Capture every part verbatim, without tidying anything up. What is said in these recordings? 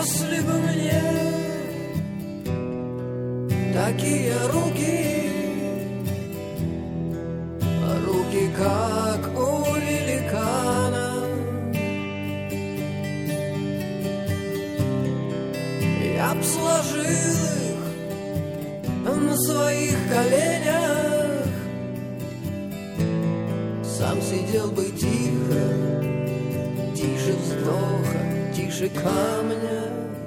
Если бы мне такие руки, руки, как у великана, я б сложил их на своих коленях, сам сидел бы тихо, тише вздоха, тише камня.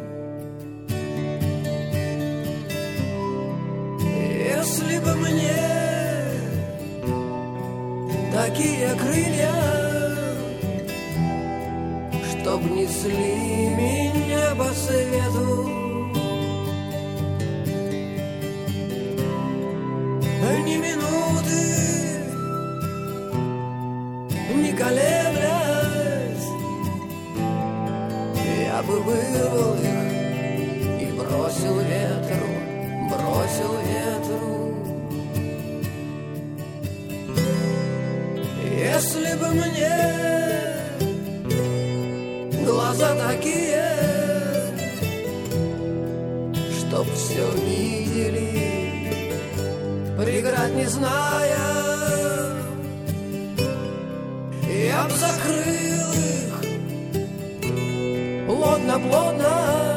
Если бы мне такие крылья, чтоб несли меня по свету, ни минуты не колеблясь, я бы вырвал их и бросил ветру, бросил ветру. Если бы мне глаза такие, чтоб все видели, преград не зная, я б закрыл их плотно-плотно,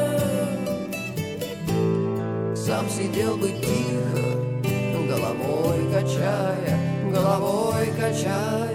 сам сидел бы тихо, головой качая, головой качая.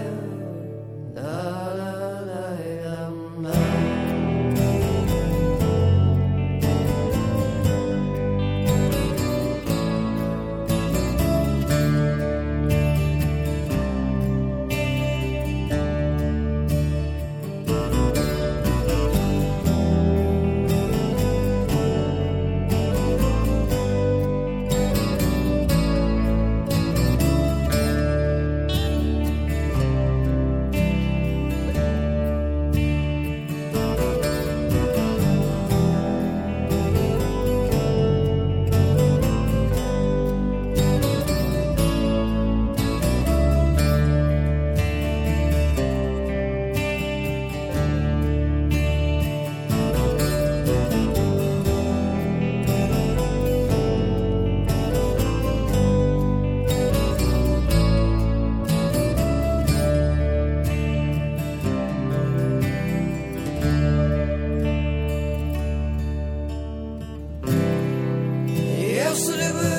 Если бы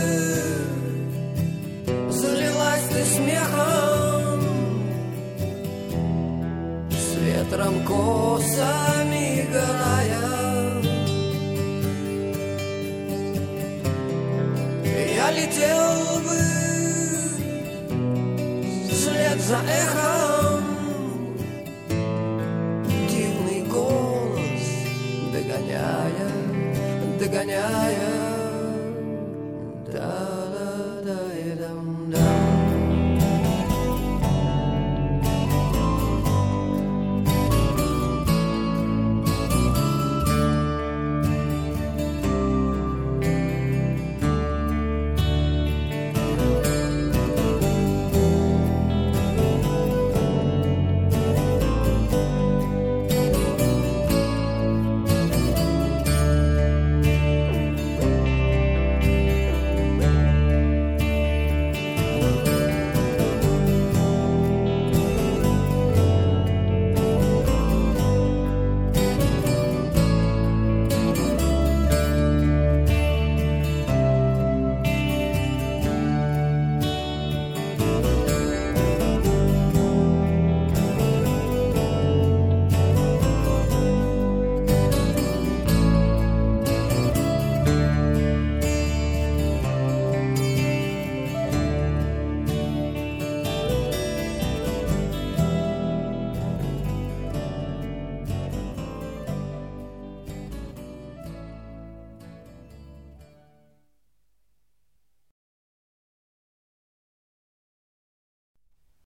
залилась ты смехом, с ветром косами горая, я летел бы вслед за эхом, дивный голос догоняя, догоняя.